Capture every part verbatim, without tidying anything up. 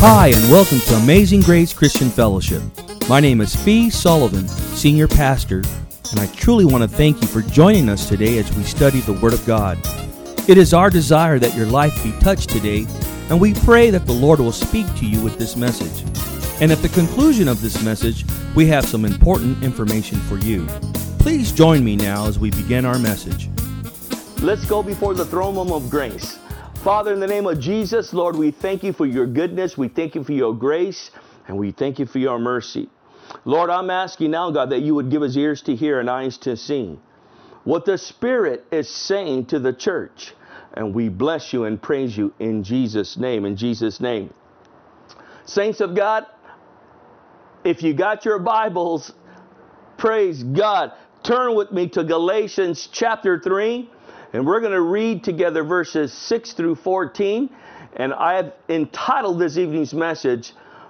Hi, and welcome to Amazing Grace Christian Fellowship. My name is Fee Sullivan, Senior Pastor, and I truly want to thank you for joining us today as we study the Word of God. It is our desire that your life be touched today, and we pray that the Lord will speak to you with this message. And at the conclusion of this message, we have some important information for you. Please join me now as we begin our message. Let's go before the throne room of grace. Father, in the name of Jesus, Lord, we thank you for your goodness. We thank you for your grace, and we thank you for your mercy. Lord, I'm asking now, God, that you would give us ears to hear and eyes to see what the Spirit is saying to the church. And we bless you and praise you in Jesus' name, in Jesus' name. Saints of God, if you got your Bibles, praise God. Turn with me to Galatians chapter three. And we're going to read together verses six through fourteen. And I have entitled this evening's message,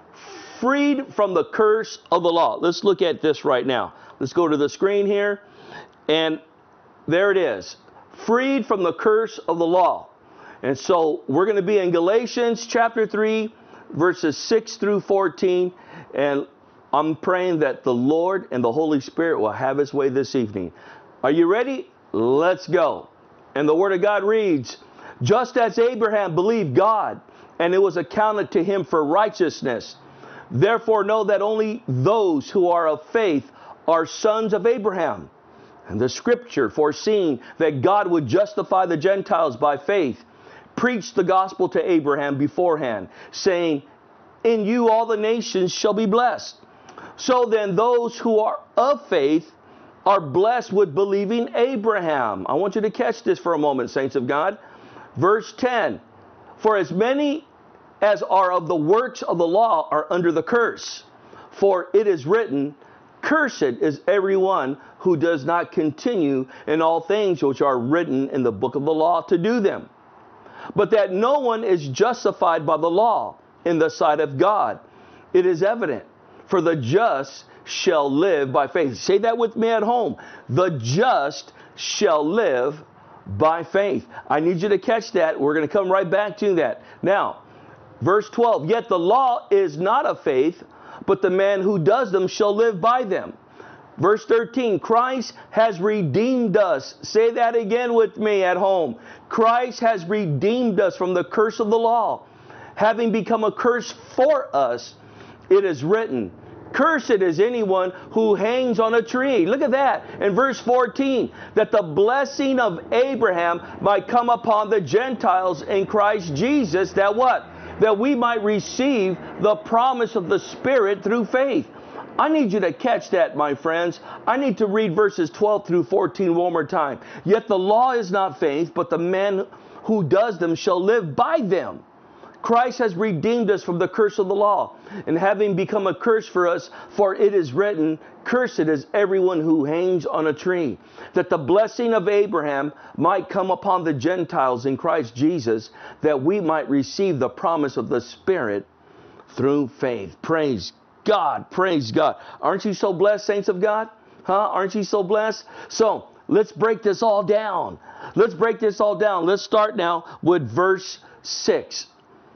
Freed from the Curse of the Law. Let's look at this right now. Let's go to the screen here. And there it is. Freed from the curse of the law. And so we're going to be in Galatians chapter three, verses six through fourteen. And I'm praying that the Lord and the Holy Spirit will have his way this evening. Are you ready? Let's go. And the Word of God reads, just as Abraham believed God, and it was accounted to him for righteousness. Therefore know that only those who are of faith are sons of Abraham. And the Scripture, foreseeing that God would justify the Gentiles by faith, preached the gospel to Abraham beforehand, saying, in you all the nations shall be blessed. So then those who are of faith are blessed with believing Abraham. I want you to catch this for a moment, saints of God. Verse ten, for as many as are of the works of the law are under the curse. For it is written, cursed is everyone who does not continue in all things which are written in the book of the law to do them. But that no one is justified by the law in the sight of God, it is evident. For the just shall live by faith. Say that with me at home. The just shall live by faith. I need you to catch that. We're going to come right back to that. Now, verse twelve, yet the law is not of faith, but the man who does them shall live by them. Verse thirteen, Christ has redeemed us. Say that again with me at home. Christ has redeemed us from the curse of the law, having become a curse for us. It is written, cursed is anyone who hangs on a tree. Look at that. In verse fourteen, that the blessing of Abraham might come upon the Gentiles in Christ Jesus, that what? That we might receive the promise of the Spirit through faith. I need you to catch that, my friends. I need to read verses twelve through fourteen one more time. Yet the law is not faith, but the man who does them shall live by them. Christ has redeemed us from the curse of the law, and having become a curse for us, for it is written, cursed is everyone who hangs on a tree, that the blessing of Abraham might come upon the Gentiles in Christ Jesus, that we might receive the promise of the Spirit through faith. Praise God, praise God. Aren't you so blessed, saints of God? Huh? Aren't you so blessed? So, let's break this all down. Let's break this all down. Let's start now with verse six.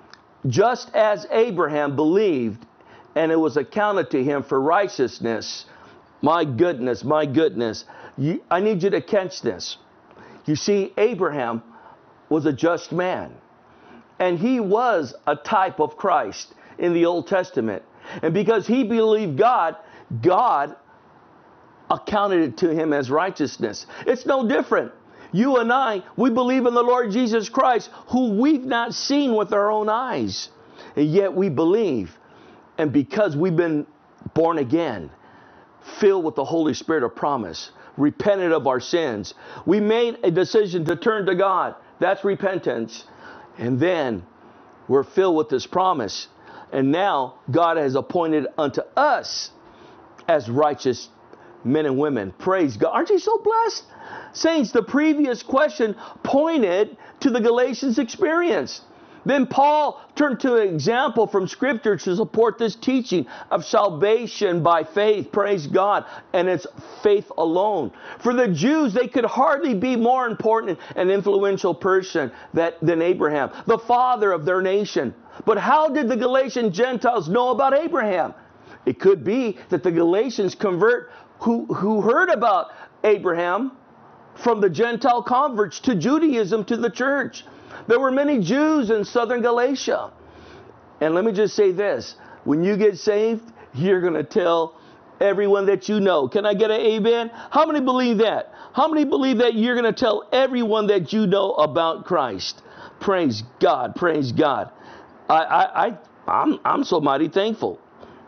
Just as Abraham believed, and it was accounted to him for righteousness. My goodness, my goodness. You, I need you to catch this. You see, Abraham was a just man. And he was a type of Christ in the Old Testament. And because he believed God, God accounted it to him as righteousness. It's no different. You and I, we believe in the Lord Jesus Christ, who we've not seen with our own eyes. And yet we believe. And because we've been born again, filled with the Holy Spirit of promise, repented of our sins, we made a decision to turn to God. That's repentance. And then we're filled with this promise. And now God has appointed unto us as righteous men and women. Praise God. Aren't you so blessed? Saints, the previous question pointed to the Galatians experience. Then Paul turned to an example from Scripture to support this teaching of salvation by faith, praise God, and it's faith alone. For the Jews, they could hardly be more important and influential person that, than Abraham, the father of their nation. But how did the Galatian Gentiles know about Abraham? It could be that the Galatians convert who, who heard about Abraham from the Gentile converts to Judaism to the church. There were many Jews in southern Galatia. And let me just say this. When you get saved, you're going to tell everyone that you know. Can I get an amen? How many believe that? How many believe that you're going to tell everyone that you know about Christ? Praise God. Praise God. I, I, I, I'm, I'm so mighty thankful.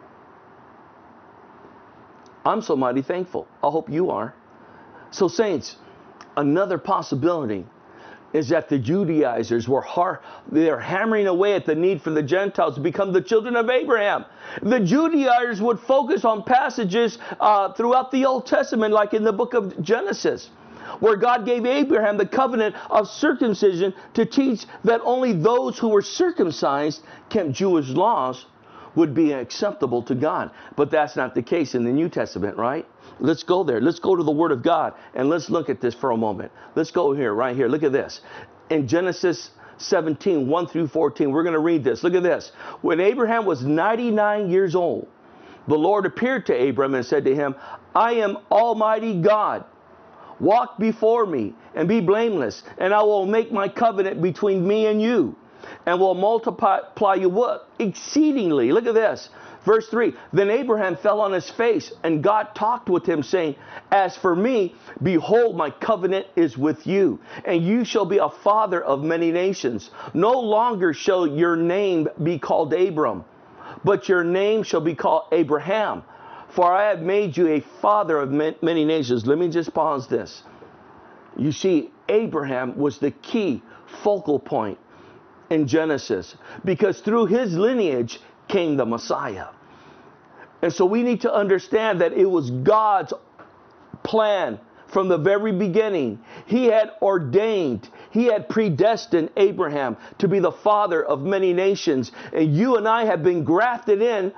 I'm so mighty thankful. I hope you are. So saints, another possibility is that the Judaizers were har- they're hammering away at the need for the Gentiles to become the children of Abraham. The Judaizers would focus on passages uh, throughout the Old Testament, like in the book of Genesis, where God gave Abraham the covenant of circumcision to teach that only those who were circumcised, kept Jewish laws, would be acceptable to God. But that's not the case in the New Testament, right? Let's go there. Let's go to the Word of God and let's look at this for a moment. Let's go here, right here. Look at this. In Genesis seventeen, one through fourteen, we're going to read this. Look at this. When Abraham was ninety-nine years old, the Lord appeared to Abram and said to him, I am Almighty God. Walk before me and be blameless, and I will make my covenant between me and you, and will multiply you what? Exceedingly. Look at this. Verse three, then Abraham fell on his face, and God talked with him, saying, as for me, behold, my covenant is with you, and you shall be a father of many nations. No longer shall your name be called Abram, but your name shall be called Abraham, for I have made you a father of many nations. Let me just pause this. You see, Abraham was the key focal point in Genesis, because through his lineage came the Messiah. And so we need to understand that it was God's plan from the very beginning. He had ordained, he had predestined Abraham to be the father of many nations. And you and I have been grafted in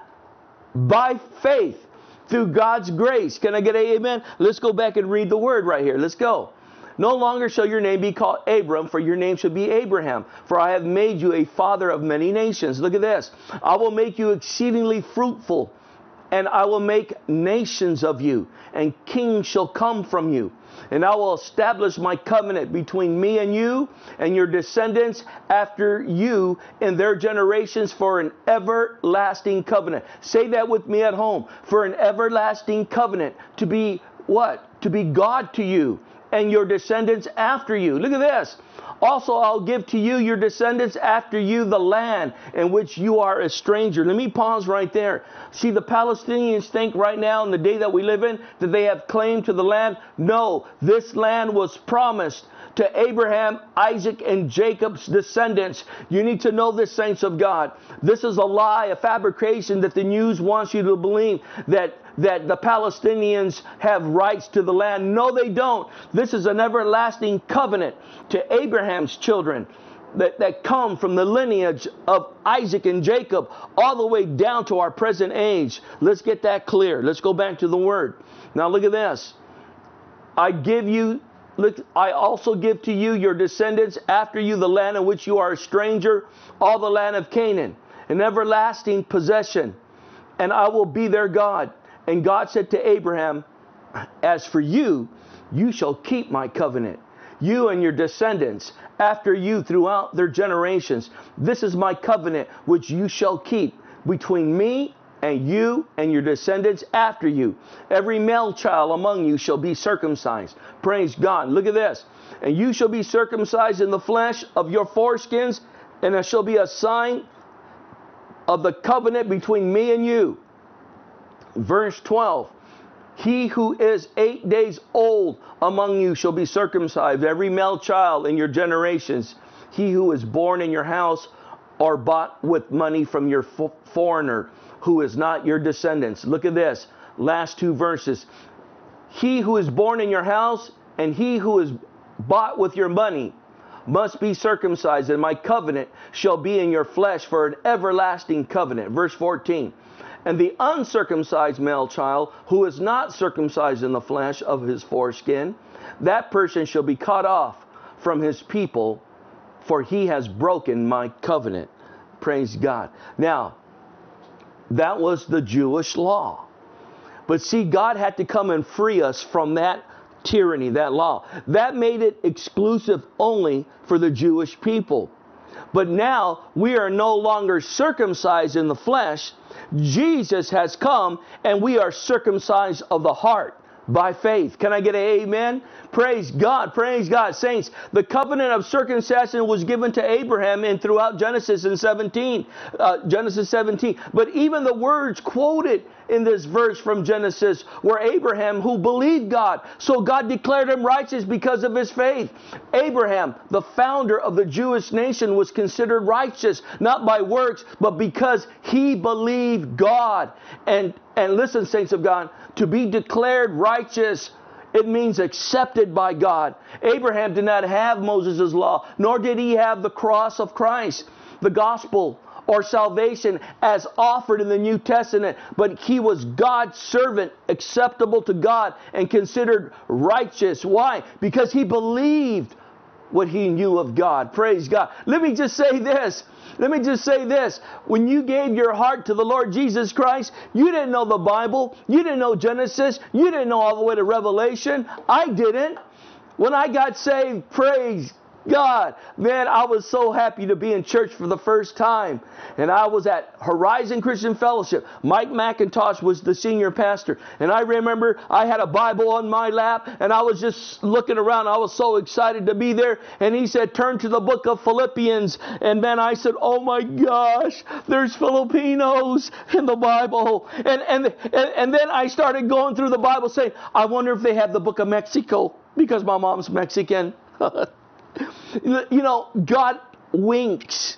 by faith through God's grace. Can I get an amen? Let's go back and read the word right here. Let's go. No longer shall your name be called Abram, for your name shall be Abraham. For I have made you a father of many nations. Look at this. I will make you exceedingly fruitful, and I will make nations of you, and kings shall come from you. And I will establish my covenant between me and you and your descendants after you in their generations for an everlasting covenant. Say that with me at home. For an everlasting covenant, to be what? To be God to you and your descendants after you. Look at this. Also, I'll give to you, your descendants after you, the land in which you are a stranger. Let me pause right there. See, the Palestinians think right now in the day that we live in that they have claim to the land. No, this land was promised to Abraham, Isaac, and Jacob's descendants. You need to know this, saints of God. This is a lie, a fabrication that the news wants you to believe that that the Palestinians have rights to the land. No, they don't. This is an everlasting covenant to Abraham's children that, that come from the lineage of Isaac and Jacob all the way down to our present age. Let's get that clear. Let's go back to the word. Now look at this. I give you, look, I also give to you, your descendants after you, the land in which you are a stranger, all the land of Canaan, an everlasting possession, and I will be their God. And God said to Abraham, as for you, you shall keep my covenant, you and your descendants after you throughout their generations. This is my covenant which you shall keep between me and you and your descendants after you. Every male child among you shall be circumcised. Praise God. Look at this. And you shall be circumcised in the flesh of your foreskins, and it shall be a sign of the covenant between me and you. Verse twelve, he who is eight days old among you shall be circumcised, every male child in your generations. He who is born in your house or bought with money from your fo- foreigner who is not your descendants. Look at this, last two verses. He who is born in your house and he who is bought with your money, must be circumcised, and my covenant shall be in your flesh for an everlasting covenant. Verse fourteen. And the uncircumcised male child, who is not circumcised in the flesh of his foreskin, that person shall be cut off from his people, for he has broken my covenant. Praise God. Now, that was the Jewish law. But see, God had to come and free us from that tyranny, that law. That made it exclusive only for the Jewish people. But now we are no longer circumcised in the flesh. Jesus has come and we are circumcised of the heart by faith. Can I get an amen? Praise God. Praise God. Saints, the covenant of circumcision was given to Abraham and throughout Genesis in seventeen. Uh, Genesis seventeen. But even the words quoted in this verse from Genesis were Abraham, who believed God. So God declared him righteous because of his faith. Abraham, the founder of the Jewish nation, was considered righteous, not by works, but because he believed God. And, and listen, saints of God, to be declared righteous, it means accepted by God. Abraham did not have Moses' law, nor did he have the cross of Christ, the gospel, or salvation as offered in the New Testament, but he was God's servant, acceptable to God and considered righteous. Why? Because he believed what he knew of God. Praise God. Let me just say this. Let me just say this. When you gave your heart to the Lord Jesus Christ, you didn't know the Bible. You didn't know Genesis. You didn't know all the way to Revelation. I didn't. When I got saved, praise God, man, I was so happy to be in church for the first time. And I was at Horizon Christian Fellowship. Mike McIntosh was the senior pastor. And I remember I had a Bible on my lap and I was just looking around. I was so excited to be there. And he said, turn to the book of Philippians. And then I said, oh my gosh, there's Filipinos in the Bible. And, and, and, and then I started going through the Bible saying, I wonder if they have the book of Mexico, because my mom's Mexican. You know, God winks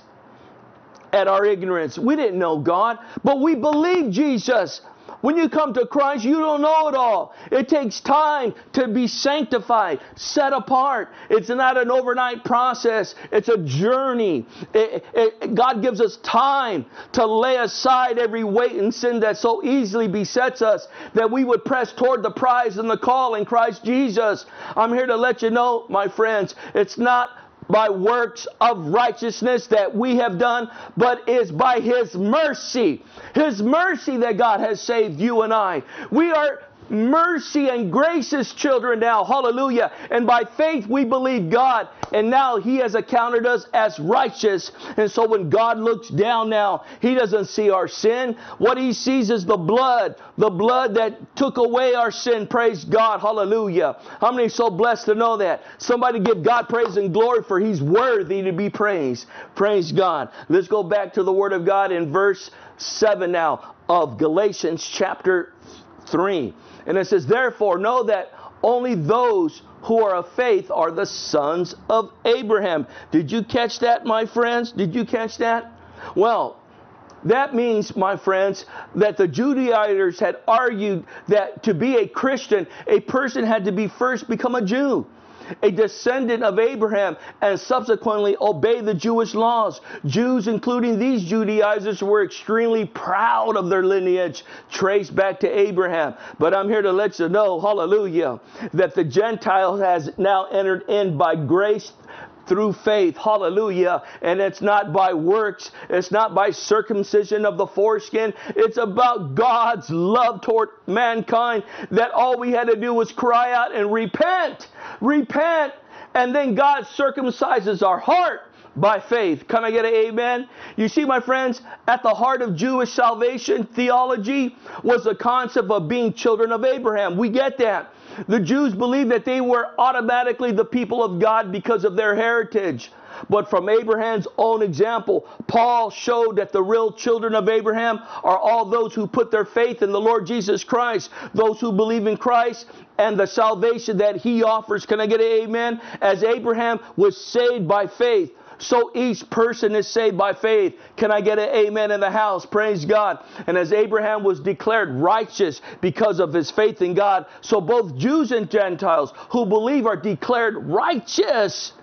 at our ignorance. We didn't know God, but we believe Jesus. When you come to Christ, you don't know it all. It takes time to be sanctified, set apart. It's not an overnight process. It's a journey. It, it, God gives us time to lay aside every weight and sin that so easily besets us, that we would press toward the prize and the call in Christ Jesus. I'm here to let you know, my friends, it's not by works of righteousness that we have done, but is by His mercy. His mercy that God has saved you and I. We are mercy and grace's children now. Hallelujah. And by faith we believe God, and now He has accounted us as righteous. And so when God looks down now, He doesn't see our sin. What He sees is the blood, the blood that took away our sin. Praise God. Hallelujah. How many are so blessed to know that? Somebody give God praise and glory, for He's worthy to be praised. Praise God. Let's go back to the Word of God in verse seven now of Galatians chapter three. And it says, therefore, know that only those who are of faith are the sons of Abraham. Did you catch that, my friends? Did you catch that? Well, that means, my friends, that the Judaizers had argued that to be a Christian, a person had to be first become a Jew, a descendant of Abraham, and subsequently obey the Jewish laws. Jews, including these Judaizers, were extremely proud of their lineage traced back to Abraham. But I'm here to let you know, hallelujah, that the Gentile has now entered in by grace through faith. Hallelujah. And it's not by works. It's not by circumcision of the foreskin. It's about God's love toward mankind, that all we had to do was cry out and repent. Repent. And then God circumcises our heart by faith. Can I get an amen? You see, my friends, at the heart of Jewish salvation theology was the concept of being children of Abraham. We get that. The Jews believed that they were automatically the people of God because of their heritage. But from Abraham's own example, Paul showed that the real children of Abraham are all those who put their faith in the Lord Jesus Christ, those who believe in Christ and the salvation that He offers. Can I get an amen? As Abraham was saved by faith, so each person is saved by faith. Can I get an amen in the house? Praise God. And as Abraham was declared righteous because of his faith in God, so both Jews and Gentiles who believe are declared righteous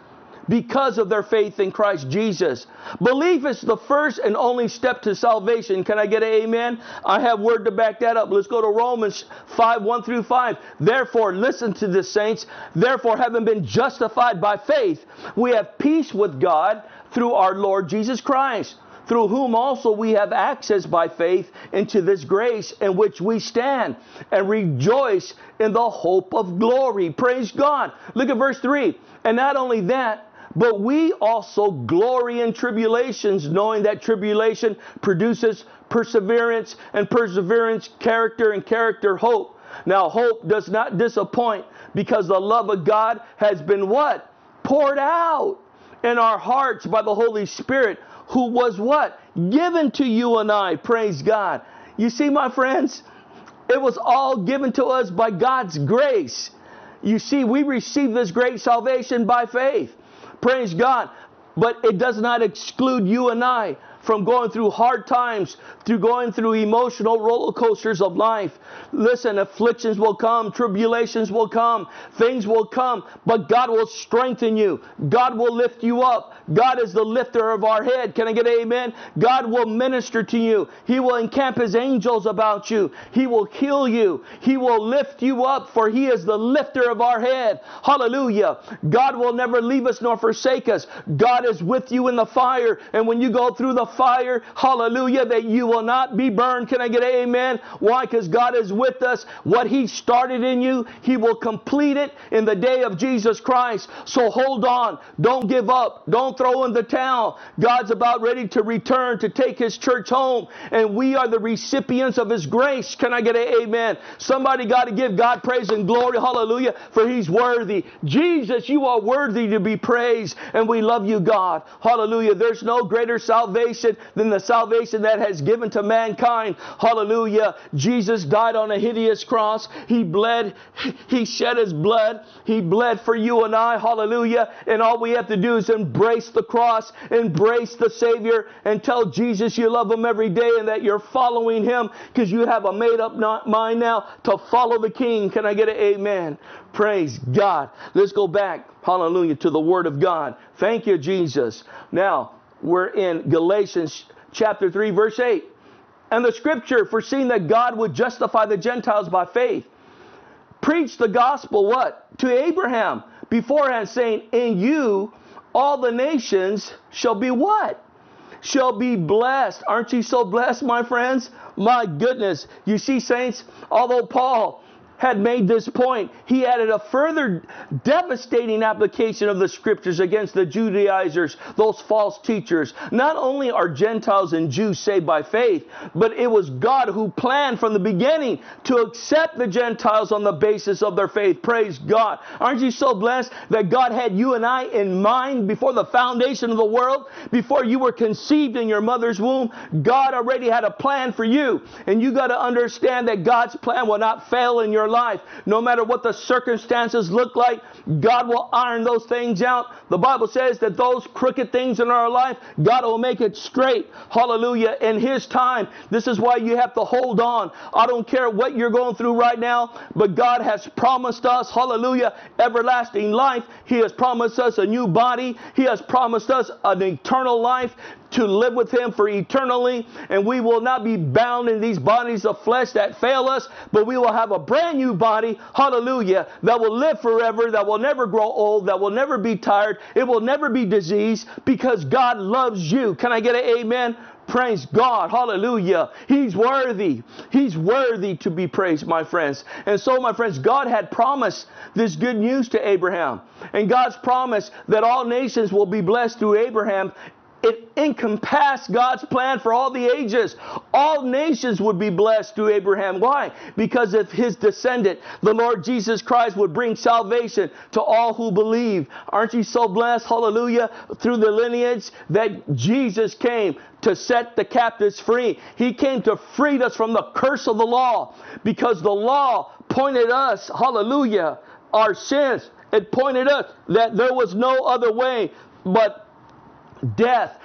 because of their faith in Christ Jesus. Belief is the first and only step to salvation. Can I get an amen? I have word to back that up. Let's go to Romans five, one through five. Therefore, listen to this, saints. Therefore, having been justified by faith, we have peace with God through our Lord Jesus Christ, through whom also we have access by faith into this grace in which we stand and rejoice in the hope of glory. Praise God. Look at verse three. And not only that, but we also glory in tribulations, knowing that tribulation produces perseverance, and perseverance character, and character hope. Now hope does not disappoint, because the love of God has been what? Poured out in our hearts by the Holy Spirit, who was what? Given to you and I. Praise God. You see, my friends, it was all given to us by God's grace. You see, we received this great salvation by faith. Praise God. But it does not exclude you and I from going through hard times, through going through emotional roller coasters of life. Listen, afflictions will come, tribulations will come, things will come, but God will strengthen you. God will lift you up. God is the lifter of our head. Can I get an amen? God will minister to you. He will encamp His angels about you. He will heal you. He will lift you up, for He is the lifter of our head. Hallelujah. God will never leave us nor forsake us. God is with you in the fire, and when you go through the fire, hallelujah, that you will not be burned. Can I get an amen? Why? Because God is with us. What He started in you, He will complete it in the day of Jesus Christ. So hold on. Don't give up. Don't throw in the towel. God's about ready to return to take His church home, and we are the recipients of His grace. Can I get an amen? Somebody got to give God praise and glory. Hallelujah. For He's worthy. Jesus, you are worthy to be praised, and we love you, God. Hallelujah. There's no greater salvation than the salvation that has given to mankind. Hallelujah. Jesus died on a hideous cross. He bled. He shed His blood. He bled for you and I. Hallelujah. And all we have to do is embrace the cross, embrace the Savior, and tell Jesus you love Him every day and that you're following Him, because you have a made up mind now to follow the King. Can I get an amen? Praise God. Let's go back, hallelujah, to the Word of God. Thank you, Jesus. Now, we're in Galatians chapter three, verse eight. And the scripture, foreseeing that God would justify the Gentiles by faith, preached the gospel, what? To Abraham beforehand, saying, in you all the nations shall be what? Shall be blessed. Aren't you so blessed, my friends? My goodness. You see, saints, although Paul had made this point, he added a further devastating application of the scriptures against the Judaizers, those false teachers. Not only are Gentiles and Jews saved by faith, but it was God who planned from the beginning to accept the Gentiles on the basis of their faith. Praise God. Aren't you so blessed that God had you and I in mind before the foundation of the world? Before you were conceived in your mother's womb, God already had a plan for you. And you got to understand that God's plan will not fail in your life. No matter what the circumstances look like, God will iron those things out. The Bible says that those crooked things in our life, God will make it straight. Hallelujah. In His time. This is why you have to hold on. I don't care what you're going through right now, but God has promised us, hallelujah, everlasting life. He has promised us a new body. He has promised us an eternal life to live with Him for eternally, and we will not be bound in these bodies of flesh that fail us, but we will have a brand new body, hallelujah, that will live forever, that will never grow old, that will never be tired, it will never be diseased, because God loves you. Can I get an amen? Praise God. Hallelujah. He's worthy. He's worthy to be praised, my friends. And so, my friends, God had promised this good news to Abraham, and God's promise that all nations will be blessed through Abraham, it encompassed God's plan for all the ages. All nations would be blessed through Abraham. Why? Because of his descendant, the Lord Jesus Christ, would bring salvation to all who believe. Aren't you so blessed? Hallelujah. Through the lineage that Jesus came to set the captives free. He came to free us from the curse of the law, because the law pointed us, hallelujah, our sins. It pointed us that there was no other way but death.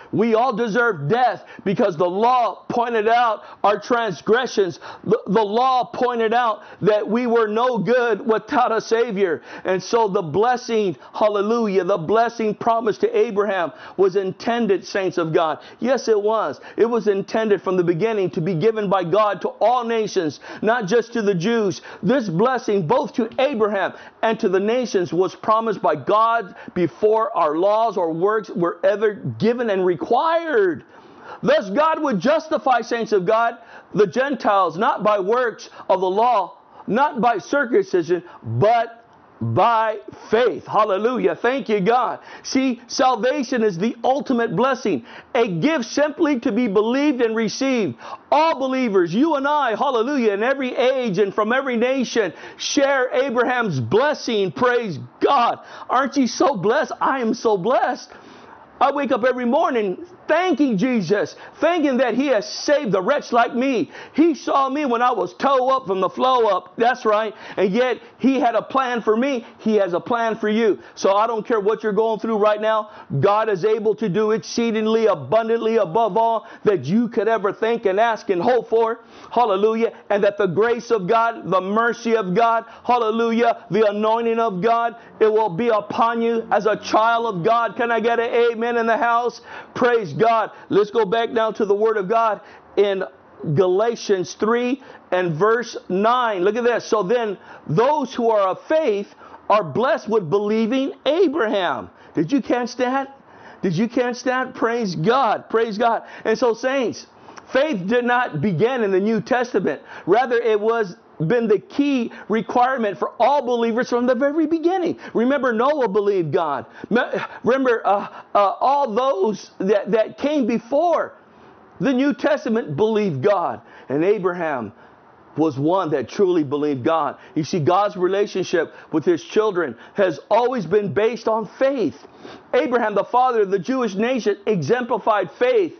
We all deserve death because the law pointed out our transgressions. The, the law pointed out that we were no good without a Savior. And so the blessing, hallelujah, the blessing promised to Abraham was intended, saints of God. Yes, it was. It was intended from the beginning to be given by God to all nations, not just to the Jews. This blessing, both to Abraham and to the nations, was promised by God before our laws or works were ever given and required. Thus, God would justify, saints of God, the Gentiles, not by works of the law, not by circumcision, but by faith. Hallelujah. Thank you, God. See, salvation is the ultimate blessing, a gift simply to be believed and received. All believers, you and I, hallelujah, in every age and from every nation, share Abraham's blessing. Praise God. Aren't you so blessed? I am so blessed. I wake up every morning thanking Jesus, thanking that He has saved a wretch like me. He saw me when I was toe up from the flow up. That's right. And yet He had a plan for me. He has a plan for you. So I don't care what you're going through right now. God is able to do exceedingly abundantly above all that you could ever think and ask and hope for. Hallelujah. And that the grace of God, the mercy of God, hallelujah, the anointing of God, it will be upon you as a child of God. Can I get an amen in the house? Praise God. Let's go back now to the Word of God in Galatians three and verse nine. Look at this. So then those who are of faith are blessed with believing Abraham. Did you catch that? Did you catch that? Praise God. Praise God. And so, saints, faith did not begin in the New Testament. Rather, it was been the key requirement for all believers from the very beginning. Remember, Noah believed God. Remember, uh, uh, all those that, that came before the New Testament believed God. And Abraham was one that truly believed God. You see, God's relationship with His children has always been based on faith. Abraham, the father of the Jewish nation, exemplified faith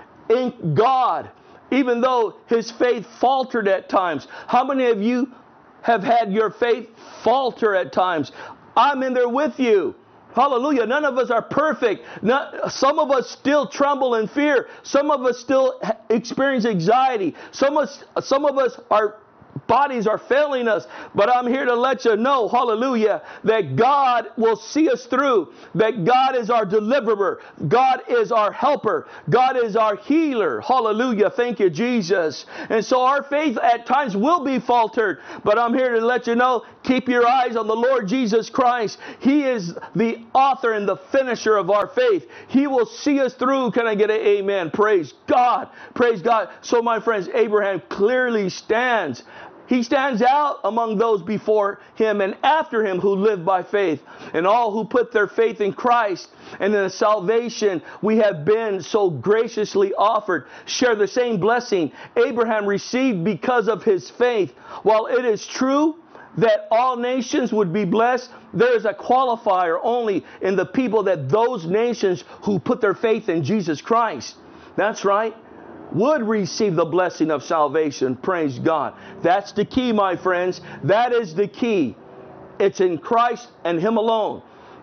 in God, even though his faith faltered at times. How many of you have had your faith falter at times? I'm in there with you. Hallelujah. None of us are perfect. Not, some of us still tremble in fear. Some of us still experience anxiety. Some of us, some of us are bodies are failing us, but I'm here to let you know, hallelujah, that God will see us through, that God is our deliverer, God is our helper, God is our healer, hallelujah, thank you, Jesus. And so our faith at times will be faltered, but I'm here to let you know, keep your eyes on the Lord Jesus Christ. He is the author and the finisher of our faith. He will see us through. Can I get an amen? Praise God, praise God. So my friends, Abraham clearly stands He stands out among those before him and after him who live by faith. And all who put their faith in Christ and in the salvation we have been so graciously offered share the same blessing Abraham received because of his faith. While it is true that all nations would be blessed, there is a qualifier only in the people that those nations who put their faith in Jesus Christ. That's right. Would receive the blessing of salvation. Praise God. That's the key, my friends. That is the key. It's in Christ and Him alone.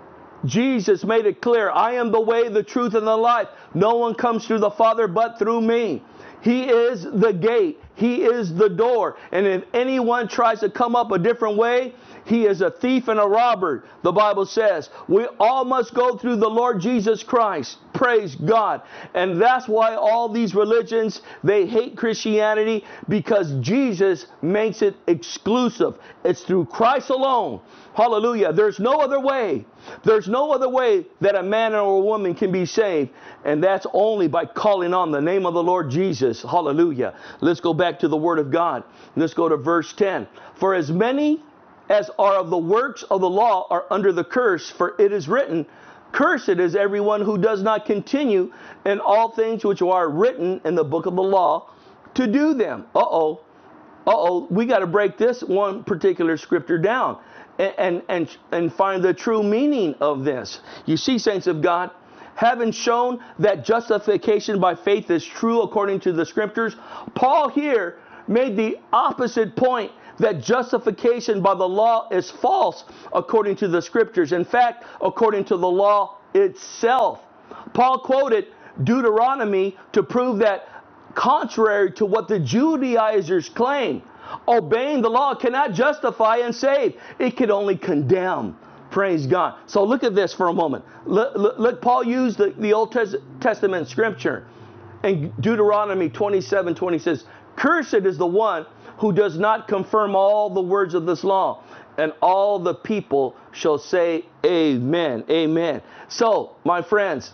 Jesus made it clear, I am the way, the truth, and the life. No one comes to the Father but through me. He is the gate. He is the door. And if anyone tries to come up a different way, he is a thief and a robber, the Bible says. We all must go through the Lord Jesus Christ. Praise God. And that's why all these religions, they hate Christianity, because Jesus makes it exclusive. It's through Christ alone. Hallelujah. There's no other way. There's no other way that a man or a woman can be saved. And that's only by calling on the name of the Lord Jesus. Hallelujah. Let's go back to the Word of God. Let's go to verse ten. For as many as are of the works of the law are under the curse, for it is written, cursed is everyone who does not continue in all things which are written in the book of the law to do them. Uh-oh. Uh-oh. We got to break this one particular scripture down and, and, and, and find the true meaning of this. You see, saints of God, having shown that justification by faith is true according to the scriptures, Paul here made the opposite point, that justification by the law is false according to the scriptures. In fact, according to the law itself. Paul quoted Deuteronomy to prove that, contrary to what the Judaizers claim, obeying the law cannot justify and save. It can only condemn. Praise God. So look at this for a moment. Look, look, look Paul used the, the Old Testament scripture. In Deuteronomy twenty-seven twenty says, "Cursed is the one who does not confirm all the words of this law." And all the people shall say, Amen. Amen. So, my friends,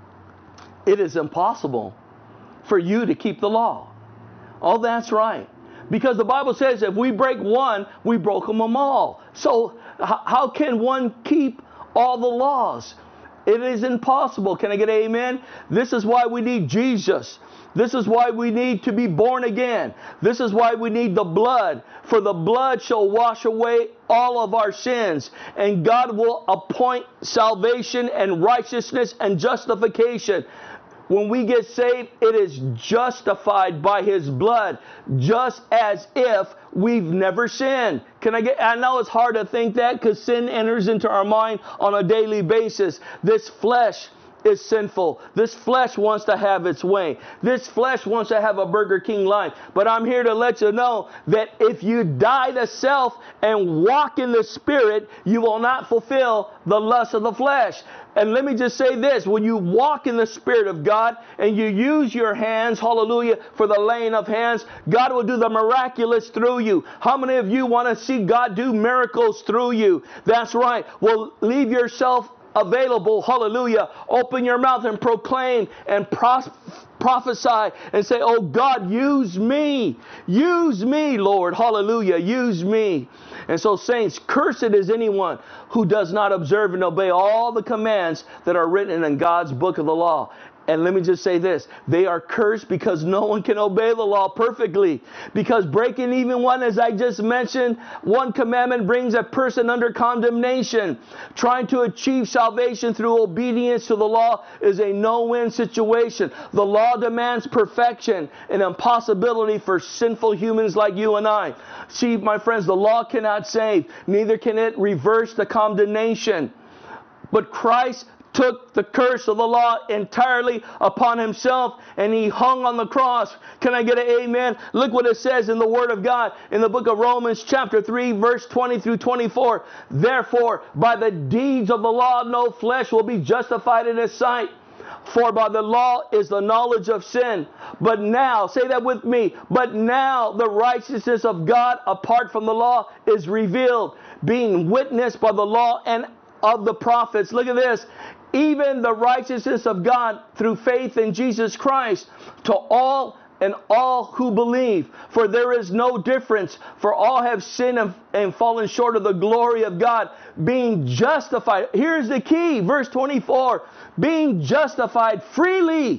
it is impossible for you to keep the law. Oh, that's right. Because the Bible says if we break one, we broke them all. So h- how can one keep all the laws? It is impossible. Can I get an amen? This is why we need Jesus. This is why we need to be born again. This is why we need the blood. For the blood shall wash away all of our sins. And God will appoint salvation and righteousness and justification. When we get saved, it is justified by His blood, just as if we've never sinned. Can I get, I know it's hard to think that because sin enters into our mind on a daily basis. This flesh is sinful. This flesh wants to have its way. This flesh wants to have a Burger King life. But I'm here to let you know that if you die to self and walk in the Spirit, you will not fulfill the lust of the flesh. And let me just say this, when you walk in the Spirit of God and you use your hands, hallelujah, for the laying of hands, God will do the miraculous through you. How many of you want to see God do miracles through you? That's right. Well, leave yourself available, hallelujah. Open your mouth and proclaim and pros- prophesy and say, oh God, use me. Use me, Lord, hallelujah. Use me. And so, saints, cursed is anyone who does not observe and obey all the commands that are written in God's book of the law. And let me just say this, they are cursed because no one can obey the law perfectly. Because breaking even one, as I just mentioned, one commandment brings a person under condemnation. Trying to achieve salvation through obedience to the law is a no-win situation. The law demands perfection, an impossibility for sinful humans like you and I. See, my friends, the law cannot save, neither can it reverse the condemnation. But Christ took the curse of the law entirely upon Himself, and He hung on the cross. Can I get an amen? Look what it says in the Word of God in the book of Romans chapter three verse twenty through twenty-four. Therefore, by the deeds of the law no flesh will be justified in His sight. For by the law is the knowledge of sin. But now, say that with me, but now the righteousness of God apart from the law is revealed, being witnessed by the law and of the prophets. Look at this. Even the righteousness of God through faith in Jesus Christ to all and all who believe. For there is no difference, for all have sinned and, and fallen short of the glory of God, being justified. Here's the key, verse twenty-four. Being justified freely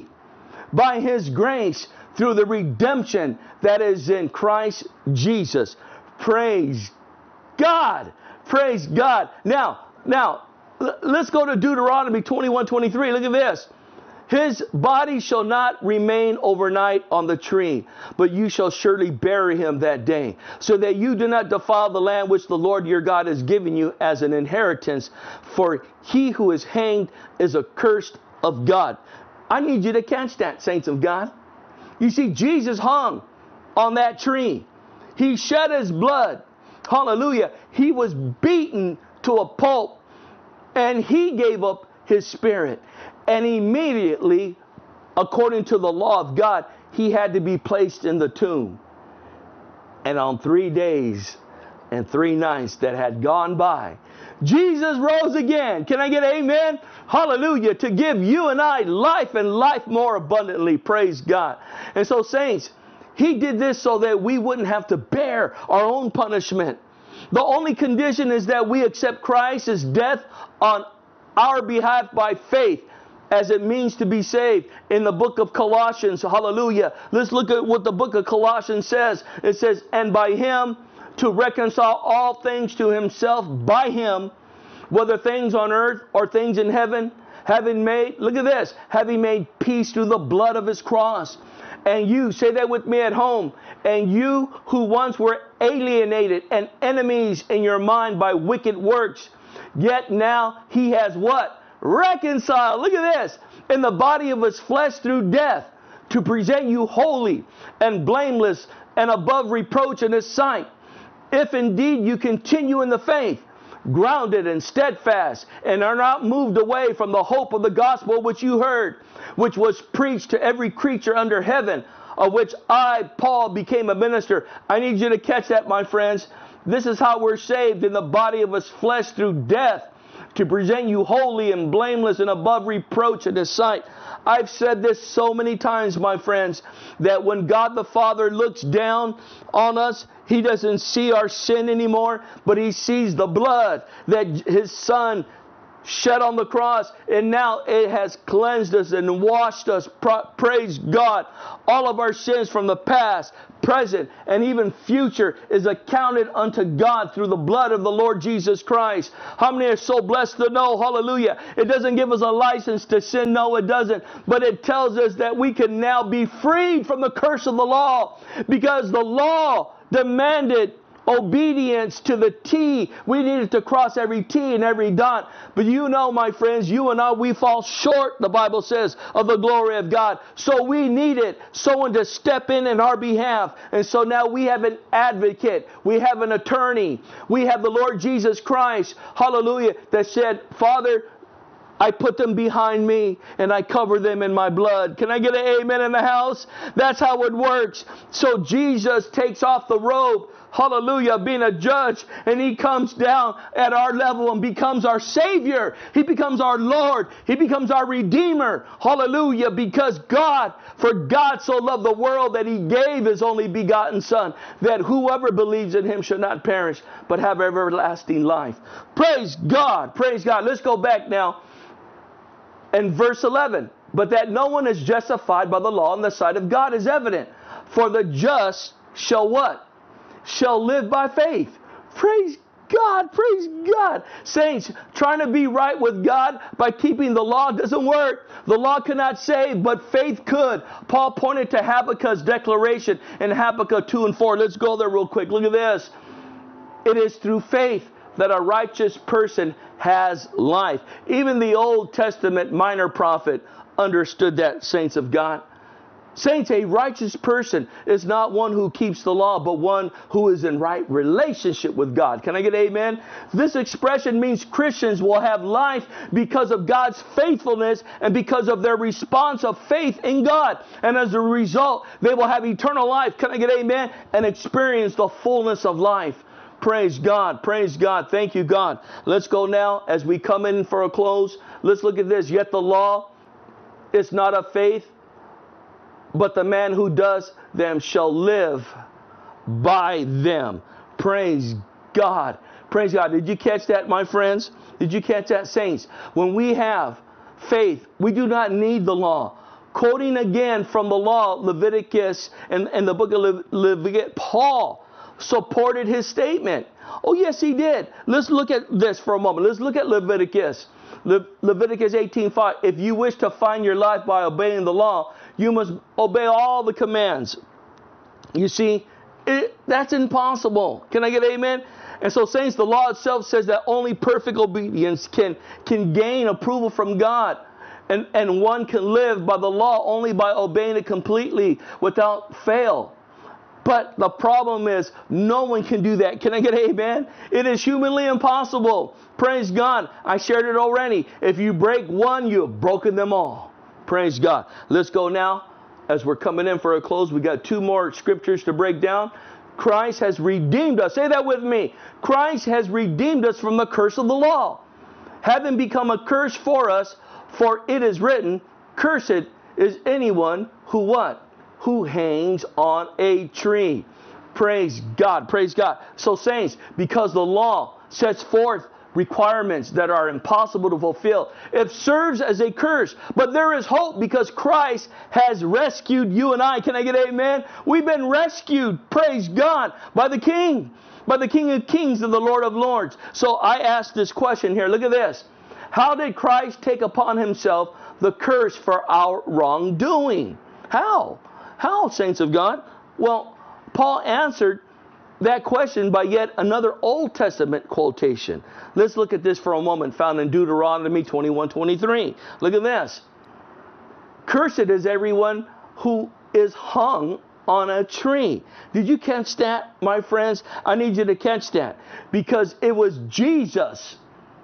by His grace through the redemption that is in Christ Jesus. Praise God. Praise God. Now, now, let's go to Deuteronomy twenty-one twenty-three. Look at this. His body shall not remain overnight on the tree, but you shall surely bury him that day, so that you do not defile the land which the Lord your God has given you as an inheritance. For he who is hanged is accursed of God. I need you to catch that, saints of God. You see, Jesus hung on that tree. He shed his blood. Hallelujah. He was beaten to a pulp. And He gave up His spirit. And immediately, according to the law of God, He had to be placed in the tomb. And on three days and three nights that had gone by, Jesus rose again. Can I get an amen? Hallelujah. To give you and I life and life more abundantly. Praise God. And so, saints, He did this so that we wouldn't have to bear our own punishment. The only condition is that we accept Christ's death on our behalf by faith, as it means to be saved. In the book of Colossians, hallelujah. Let's look at what the book of Colossians says. It says, and by Him to reconcile all things to Himself, by Him, whether things on earth or things in heaven, having made, look at this, having made peace through the blood of His cross. And you, say that with me at home, and you who once were alienated and enemies in your mind by wicked works, yet now He has what? Reconciled. Look at this. in the body of his flesh through death, to present you holy and blameless and above reproach in his sight. If indeed you continue in the faith, grounded and steadfast, and are not moved away from the hope of the gospel which you heard, which was preached to every creature under heaven, of which I, Paul, became a minister. I need you to catch that, my friends. This is how we're saved, in the body of his flesh through death, to present you holy and blameless and above reproach in his sight. I've said this so many times, my friends, that when God the Father looks down on us, he doesn't see our sin anymore, but he sees the blood that his Son shed on the cross, and now it has cleansed us and washed us. Praise God. All of our sins from the past, present, and even future is accounted unto God through the blood of the Lord Jesus Christ. How many are so blessed to know? Hallelujah. It doesn't give us a license to sin. No, it doesn't. But it tells us that we can now be freed from the curse of the law, because the law demanded obedience to the T. We needed to cross every T and every dot. But you know, my friends, you and I, we fall short, the Bible says, of the glory of God. So we needed someone to step in in our behalf. And so now we have an advocate. We have an attorney. We have the Lord Jesus Christ, hallelujah, that said, Father, I put them behind me and I cover them in my blood. Can I get an amen in the house? That's how it works. So Jesus takes off the robe, hallelujah, being a judge, and he comes down at our level and becomes our Savior. He becomes our Lord. He becomes our Redeemer. Hallelujah, because God, for God so loved the world that he gave his only begotten Son, that whoever believes in him should not perish, but have everlasting life. Praise God. Praise God. Let's go back now. In verse eleven, but that no one is justified by the law in the sight of God is evident. For the just shall what? Shall live by faith. Praise God, praise God. Saints, trying to be right with God by keeping the law doesn't work. The law cannot save, but faith could. Paul pointed to Habakkuk's declaration in Habakkuk two and four. Let's go there real quick. Look at this. It is through faith that a righteous person has life. Even the Old Testament minor prophet understood that, saints of God. Saints, a righteous person is not one who keeps the law, but one who is in right relationship with God. Can I get amen? This expression means Christians will have life because of God's faithfulness and because of their response of faith in God. And as a result, they will have eternal life. Can I get amen? And experience the fullness of life. Praise God. Praise God. Thank you, God. Let's go now as we come in for a close. Let's look at this. Yet the law is not of faith, but the man who does them shall live by them. Praise God. Praise God. Did you catch that, my friends? Did you catch that, saints? When we have faith, we do not need the law. Quoting again from the law, Leviticus and, and the book of Le- Leviticus, Paul supported his statement. Oh, yes, he did. Let's look at this for a moment. Let's look at Leviticus. Le- Leviticus eighteen five. If you wish to find your life by obeying the law, you must obey all the commands. You see, it, that's impossible. Can I get amen? And so, saints, the law itself says that only perfect obedience can, can gain approval from God. And, and one can live by the law only by obeying it completely without fail. But the problem is, no one can do that. Can I get an amen? It is humanly impossible. Praise God. I shared it already. If you break one, you have broken them all. Praise God. Let's go now. As we're coming in for a close, we got two more scriptures to break down. Christ has redeemed us. Say that with me. Christ has redeemed us from the curse of the law, having become a curse for us, for it is written, cursed is anyone who what? Who hangs on a tree. Praise God. Praise God. So, saints, because the law sets forth requirements that are impossible to fulfill, it serves as a curse. But there is hope because Christ has rescued you and I. Can I get amen? We've been rescued, praise God, by the King, by the King of Kings and the Lord of Lords. So I ask this question here. Look at this. How did Christ take upon himself the curse for our wrongdoing? How? How, saints of God? Well, Paul answered that question by yet another Old Testament quotation. Let's look at this for a moment, found in Deuteronomy twenty-one twenty-three. Look at this. Cursed is everyone who is hung on a tree. Did you catch that, my friends? I need you to catch that, because it was Jesus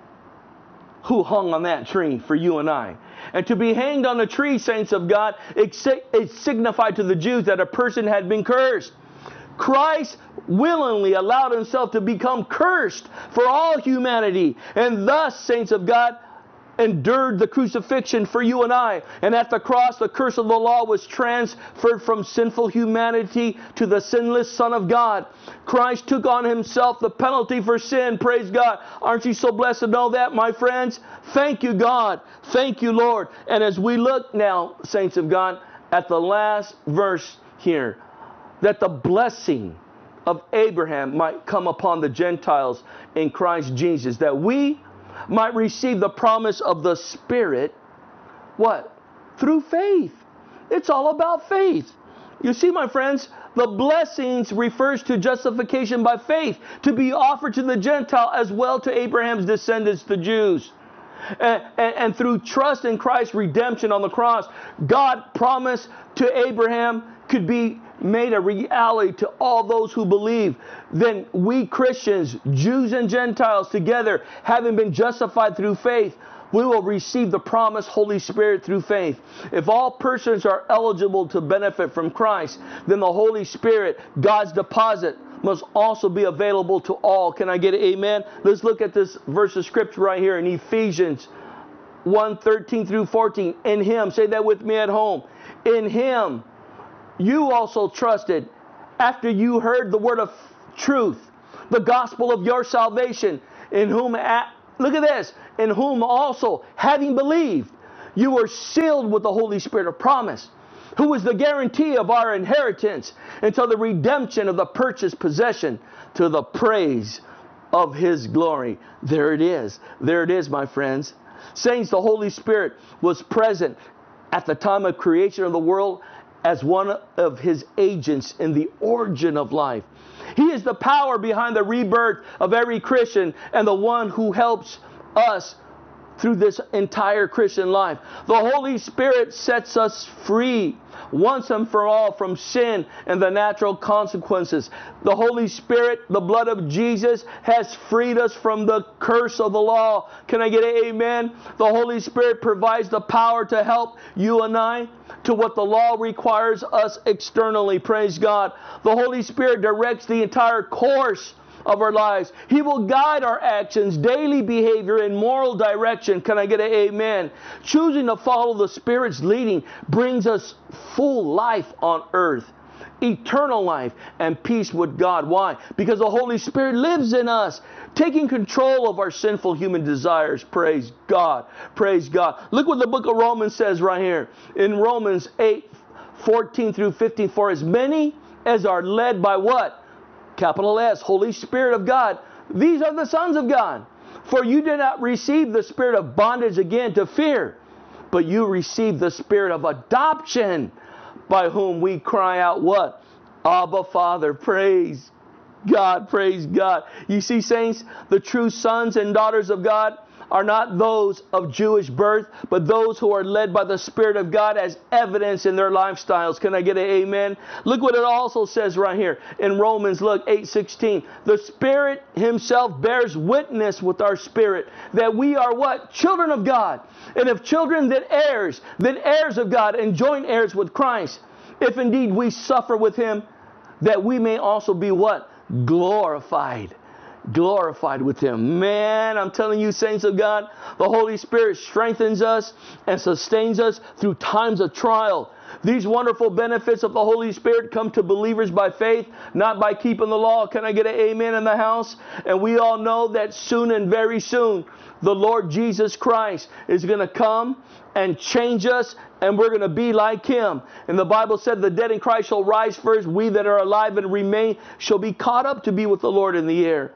who hung on that tree for you and I. And to be hanged on a tree, saints of God, it, it signified to the Jews that a person had been cursed. Christ willingly allowed himself to become cursed for all humanity, and thus, saints of God, endured the crucifixion for you and I. And at the cross, the curse of the law was transferred from sinful humanity to the sinless Son of God. Christ took on himself the penalty for sin. Praise God. Aren't you so blessed to know that, my friends? Thank you, God. Thank you, Lord. And as we look now, saints of God, at the last verse here, that the blessing of Abraham might come upon the Gentiles in Christ Jesus, that we might receive the promise of the Spirit. What? Through faith. It's all about faith. You see, my friends, the blessings refers to justification by faith, to be offered to the Gentile as well to Abraham's descendants, the Jews. And, and, and through trust in Christ's redemption on the cross, God promised to Abraham could be made a reality to all those who believe. Then we Christians, Jews and Gentiles together, having been justified through faith, we will receive the promised Holy Spirit through faith. If all persons are eligible to benefit from Christ, then the Holy Spirit, God's deposit, must also be available to all. Can I get an amen? Let's look at this verse of scripture right here in Ephesians one, thirteen through fourteen. In him, say that with me at home. In him, you also trusted after you heard the word of truth, the gospel of your salvation, in whom, at, look at this, in whom also, having believed, you were sealed with the Holy Spirit of promise, who is the guarantee of our inheritance until the redemption of the purchased possession, to the praise of his glory. There it is. There it is, my friends. Saints, the Holy Spirit was present at the time of creation of the world as one of his agents in the origin of life. He is the power behind the rebirth of every Christian and the one who helps us through this entire Christian life. The Holy Spirit sets us free once and for all from sin and the natural consequences. The Holy Spirit, the blood of Jesus, has freed us from the curse of the law. Can I get an amen? The Holy Spirit provides the power to help you and I to what the law requires us externally. Praise God. The Holy Spirit directs the entire course of our lives. He will guide our actions, daily behavior, and moral direction. Can I get an amen? Choosing to follow the Spirit's leading brings us full life on earth, eternal life, and peace with God. Why? Because the Holy Spirit lives in us, taking control of our sinful human desires. Praise God. Praise God. Look what the book of Romans says right here. In Romans eight, fourteen through fifteen, for as many as are led by what? Capital S, Holy Spirit of God. These are the sons of God. For you did not receive the spirit of bondage again to fear, but you received the spirit of adoption, by whom we cry out what? Abba, Father. Praise God, praise God. You see, saints, the true sons and daughters of God are not those of Jewish birth, but those who are led by the Spirit of God as evidence in their lifestyles. Can I get an amen? Look what it also says right here in Romans, look, eight sixteen. The Spirit himself bears witness with our spirit that we are what? Children of God. And if children, then heirs, then heirs of God, and joint heirs with Christ. If indeed we suffer with him, that we may also be what? Glorified. Glorified with him. Man, I'm telling you, saints of God, the Holy Spirit strengthens us and sustains us through times of trial. These wonderful benefits of the Holy Spirit come to believers by faith, not by keeping the law. Can I get an amen in the house? And we all know that soon and very soon, the Lord Jesus Christ is going to come and change us, and we're going to be like him. And the Bible said the dead in Christ shall rise first. We that are alive and remain shall be caught up to be with the Lord in the air.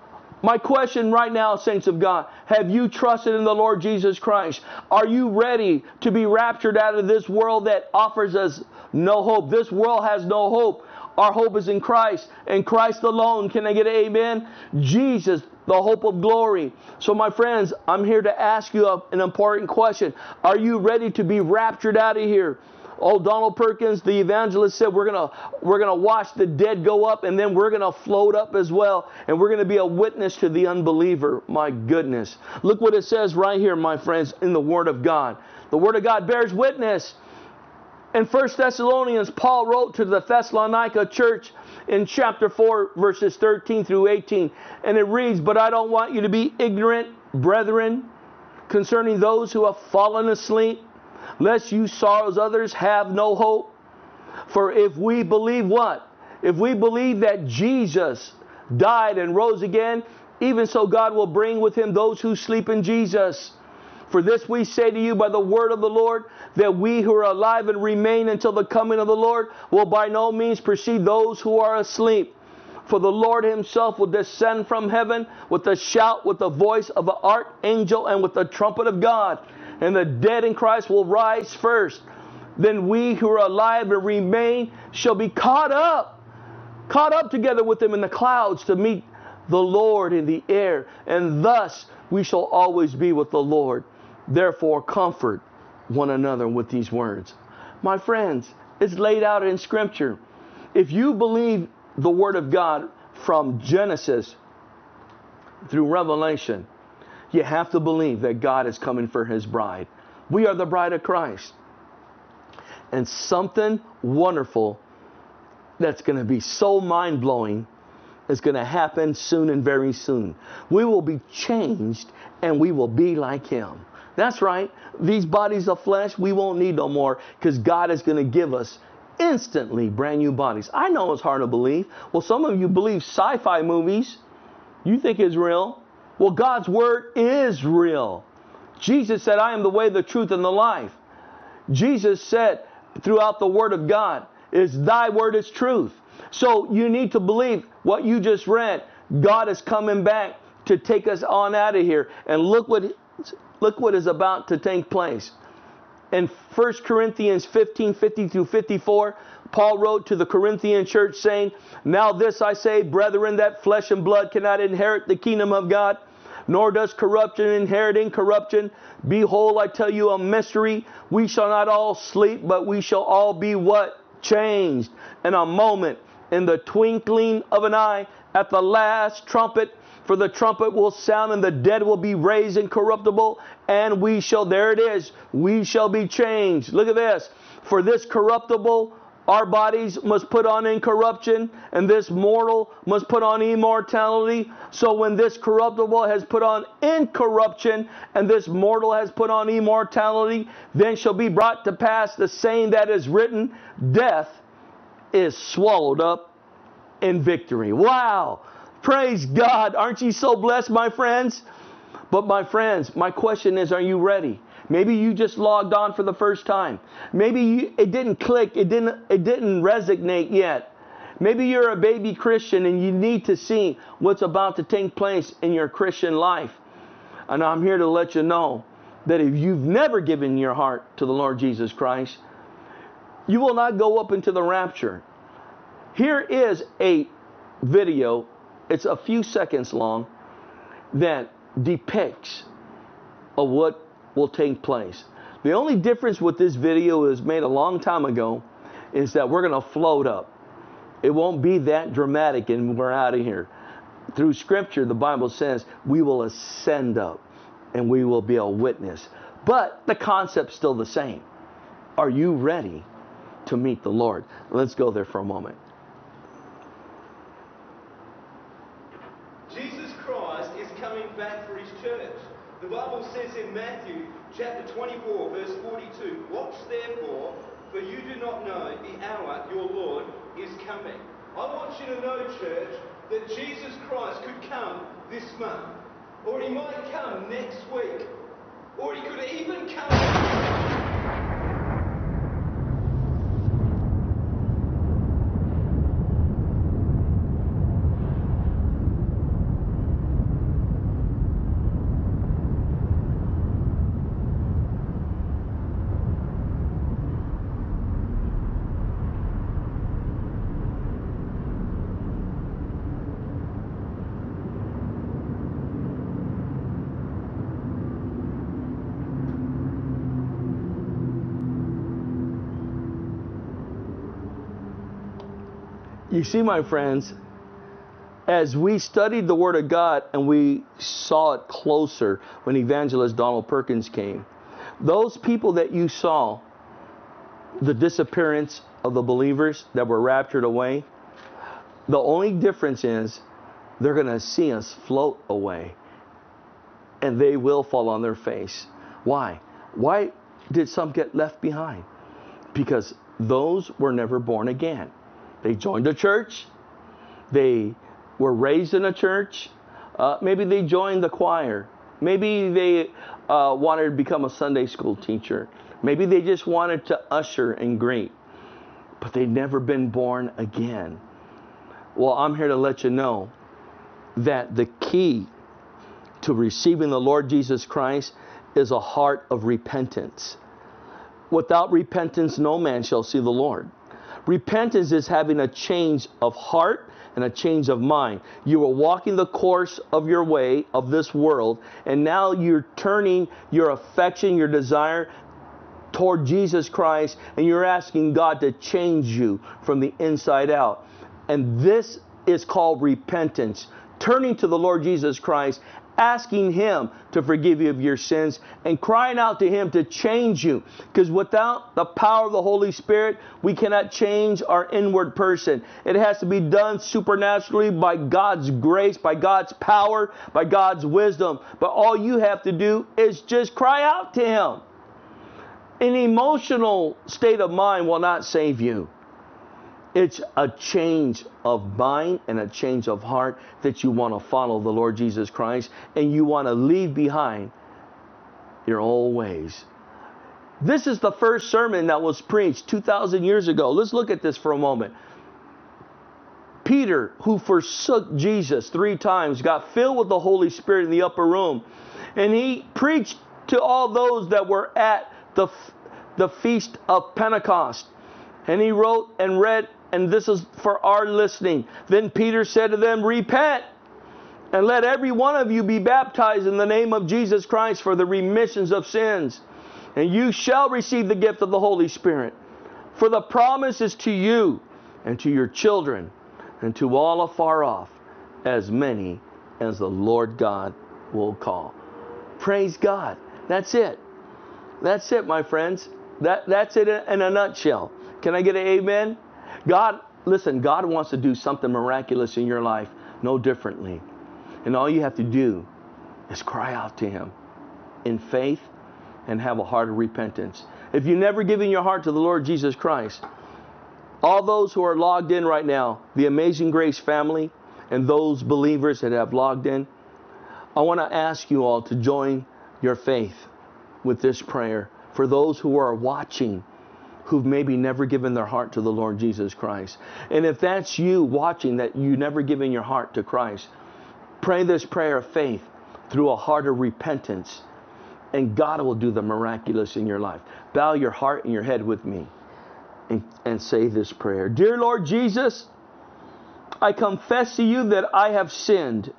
My question right now, saints of God, have you trusted in the Lord Jesus Christ? Are you ready to be raptured out of this world that offers us no hope? This world has no hope. Our hope is in Christ, and Christ alone. Can I get an amen? Jesus the hope of glory. So my friends, I'm here to ask you a, an important question. Are you ready to be raptured out of here? Oh, Donald Perkins, the evangelist, said we're gonna we're gonna watch the dead go up, and then we're gonna float up as well, and we're gonna be a witness to the unbeliever. My goodness. Look what it says right here, my friends, in the Word of God. The Word of God bears witness. In First Thessalonians, Paul wrote to the Thessalonica church in chapter four, verses thirteen through eighteen. And it reads, "But I don't want you to be ignorant, brethren, concerning those who have fallen asleep, lest you sorrows others have no hope. For if we believe what? If we believe that Jesus died and rose again, even so God will bring with him those who sleep in Jesus. For this we say to you by the word of the Lord, that we who are alive and remain until the coming of the Lord will by no means precede those who are asleep. For the Lord himself will descend from heaven with a shout, with the voice of an archangel, and with the trumpet of God. And the dead in Christ will rise first. Then we who are alive and remain shall be caught up, caught up together with them in the clouds to meet the Lord in the air. And thus we shall always be with the Lord. Therefore comfort one another with these words." My friends, it's laid out in Scripture. If you believe the Word of God from Genesis through Revelation, you have to believe that God is coming for his bride. We are the bride of Christ. And something wonderful that's going to be so mind-blowing is going to happen soon and very soon. We will be changed and we will be like him. That's right. These bodies of flesh, we won't need no more, because God is going to give us instantly brand new bodies. I know it's hard to believe. Well, some of you believe sci-fi movies. You think it's real. Well, God's word is real. Jesus said, "I am the way, the truth, and the life." Jesus said throughout the word of God, is thy word is truth. So you need to believe what you just read. God is coming back to take us on out of here. And look what, look what is about to take place. In First Corinthians fifteen, fifty through fifty-four, Paul wrote to the Corinthian church saying, "Now this I say, brethren, that flesh and blood cannot inherit the kingdom of God, nor does corruption inherit incorruption. Behold, I tell you a mystery. We shall not all sleep, but we shall all be" what? Changed. In a moment, in the twinkling of an eye, at the last trumpet. For the trumpet will sound, and the dead will be raised incorruptible, and we shall, there it is, we shall be changed. Look at this. For this corruptible, our bodies must put on incorruption, and this mortal must put on immortality. So when this corruptible has put on incorruption, and this mortal has put on immortality, then shall be brought to pass the saying that is written, death is swallowed up in victory. Wow! Praise God. Aren't you so blessed, my friends? But my friends, my question is, are you ready? Maybe you just logged on for the first time. Maybe you, it didn't click. It didn't, it didn't resonate yet. Maybe you're a baby Christian and you need to see what's about to take place in your Christian life. And I'm here to let you know that if you've never given your heart to the Lord Jesus Christ, you will not go up into the rapture. Here is a video. It's a few seconds long that depicts of what will take place. The only difference with this video is made a long time ago is that we're going to float up. It won't be that dramatic and we're out of here. Through Scripture, the Bible says we will ascend up and we will be a witness. But the concept's still the same. Are you ready to meet the Lord? Let's go there for a moment. Jesus Christ is coming back for his church. The Bible says in Matthew chapter twenty-four, verse forty-two, "Watch therefore, for you do not know the hour your Lord is coming." I want you to know, church, that Jesus Christ could come this month, or he might come next week, or he could even come... You see, my friends, as we studied the Word of God and we saw it closer when evangelist Donald Perkins came, those people that you saw, the disappearance of the believers that were raptured away, the only difference is they're going to see us float away and they will fall on their face. Why? Why did some get left behind? Because those were never born again. They joined a church. They were raised in a church. Uh, maybe they joined the choir. Maybe they uh, wanted to become a Sunday school teacher. Maybe they just wanted to usher and greet. But they'd never been born again. Well, I'm here to let you know that the key to receiving the Lord Jesus Christ is a heart of repentance. Without repentance, no man shall see the Lord. Repentance is having a change of heart and a change of mind. You are walking the course of your way of this world, and now you're turning your affection, your desire toward Jesus Christ, and you're asking God to change you from the inside out. And this is called repentance. Turning to the Lord Jesus Christ, asking Him to forgive you of your sins, and crying out to Him to change you. Because without the power of the Holy Spirit, we cannot change our inward person. It has to be done supernaturally by God's grace, by God's power, by God's wisdom. But all you have to do is just cry out to Him. An emotional state of mind will not save you. It's a change of mind and a change of heart that you want to follow the Lord Jesus Christ, and you want to leave behind your old ways. This is the first sermon that was preached two thousand years ago. Let's look at this for a moment. Peter, who forsook Jesus three times, got filled with the Holy Spirit in the upper room, and he preached to all those that were at the, the feast of Pentecost. And he wrote and read, and this is for our listening. Then Peter said to them, "Repent, and let every one of you be baptized in the name of Jesus Christ for the remissions of sins. And you shall receive the gift of the Holy Spirit. For the promise is to you and to your children and to all afar off, as many as the Lord God will call." Praise God. That's it. That's it, my friends. That, that's it in a nutshell. Can I get an amen? God, listen, God wants to do something miraculous in your life, no differently. And all you have to do is cry out to Him in faith and have a heart of repentance. If you've never given your heart to the Lord Jesus Christ, all those who are logged in right now, the Amazing Grace family, and those believers that have logged in, I want to ask you all to join your faith with this prayer for those who are watching, who've maybe never given their heart to the Lord Jesus Christ. And if that's you watching, that you never given your heart to Christ, pray this prayer of faith through a heart of repentance, and God will do the miraculous in your life. Bow your heart and your head with me and, and say this prayer. Dear Lord Jesus, I confess to you that I have sinned.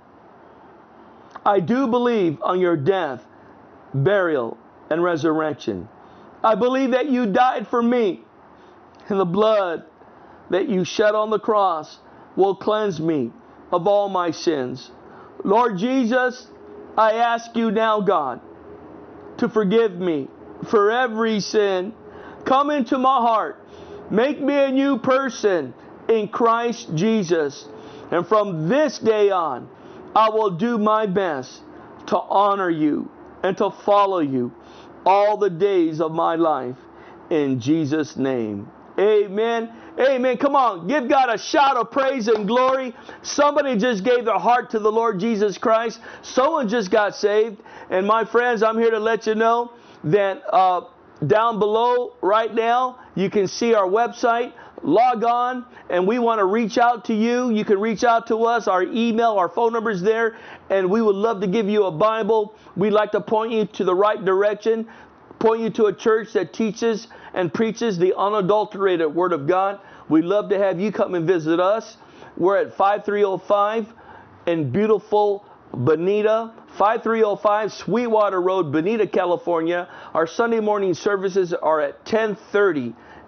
I do believe on your death, burial, and resurrection. I believe that you died for me, and the blood that you shed on the cross will cleanse me of all my sins. Lord Jesus, I ask you now, God, to forgive me for every sin. Come into my heart. Make me a new person in Christ Jesus. And from this day on, I will do my best to honor you and to follow you all the days of my life. In Jesus' name. Amen. Amen. Come on, give God a shout of praise and glory. Somebody just gave their heart to the Lord Jesus Christ. Someone just got saved. And my friends, I'm here to let you know that uh, down below right now, you can see our website. Log on, and we want to reach out to you. You can reach out to us. Our email, our phone number is there, and we would love to give you a Bible. We'd like to point you to the right direction, point you to a church that teaches and preaches the unadulterated Word of God. We'd love to have you come and visit us. We're at five three oh five in beautiful Bonita, five three oh five Sweetwater Road, Bonita, California. Our Sunday morning services are at ten thirty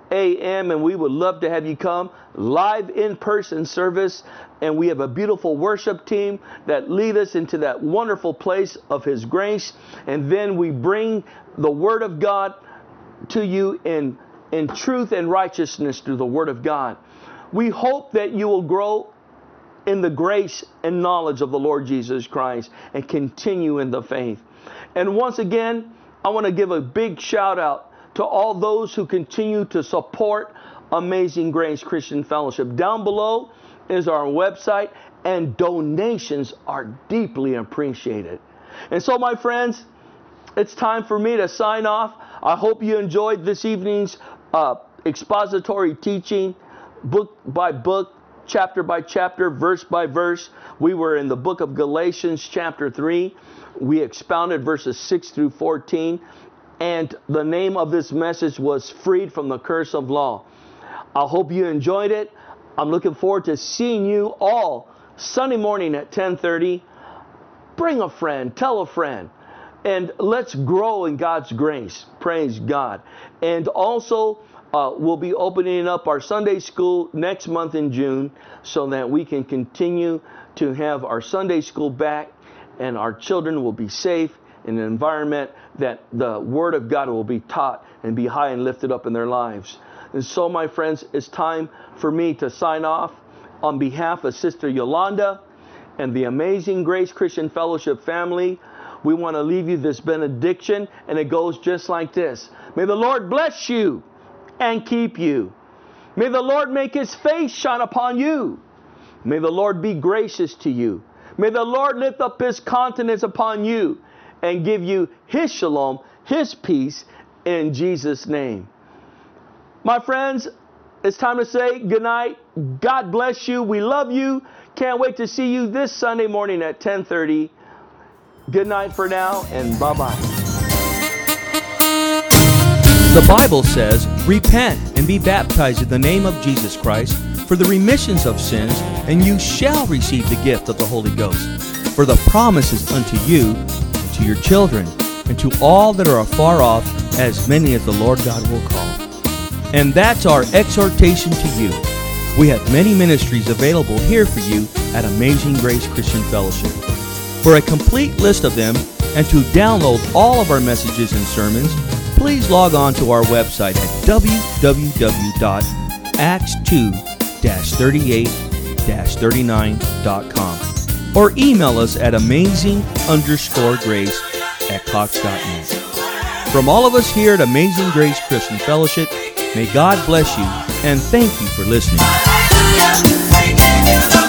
a.m. and we would love to have you come. Live in-person service, and we have a beautiful worship team that lead us into that wonderful place of His grace, and then we bring the Word of God to you in, in truth and righteousness through the Word of God. We hope that you will grow in the grace and knowledge of the Lord Jesus Christ and continue in the faith. And once again, I want to give a big shout out to all those who continue to support Amazing Grace Christian Fellowship. Down below is our website, and donations are deeply appreciated. And so, my friends, it's time for me to sign off. I hope you enjoyed this evening's uh, expository teaching, book by book, chapter by chapter, verse by verse. We were in the book of Galatians chapter three. We expounded verses six through fourteen. And the name of this message was Freed from the Curse of Law. I hope you enjoyed it. I'm looking forward to seeing you all Sunday morning at ten thirty. Bring a friend, tell a friend, and let's grow in God's grace. Praise God. And also, uh, we'll be opening up our Sunday school next month in June so that we can continue to have our Sunday school back, and our children will be safe in an environment that the Word of God will be taught and be high and lifted up in their lives. And so, my friends, it's time for me to sign off. On behalf of Sister Yolanda and the Amazing Grace Christian Fellowship family, we want to leave you this benediction, and it goes just like this. May the Lord bless you and keep you. May the Lord make His face shine upon you. May the Lord be gracious to you. May the Lord lift up His countenance upon you and give you His shalom, His peace, in Jesus' name. My friends, it's time to say good night. God bless you. We love you. Can't wait to see you this Sunday morning at ten thirty. Good night for now, and bye-bye. The Bible says, repent and be baptized in the name of Jesus Christ for the remissions of sins, and you shall receive the gift of the Holy Ghost. For the promise is unto you, and to your children, and to all that are afar off, as many as the Lord God will call. And that's our exhortation to you. We have many ministries available here for you at Amazing Grace Christian Fellowship. For a complete list of them, and to download all of our messages and sermons, please log on to our website at w w w dot acts two dash thirty-eight dash thirty-nine dot com or email us at amazing underscore grace at cox dot net. From all of us here at Amazing Grace Christian Fellowship, may God bless you, and thank you for listening.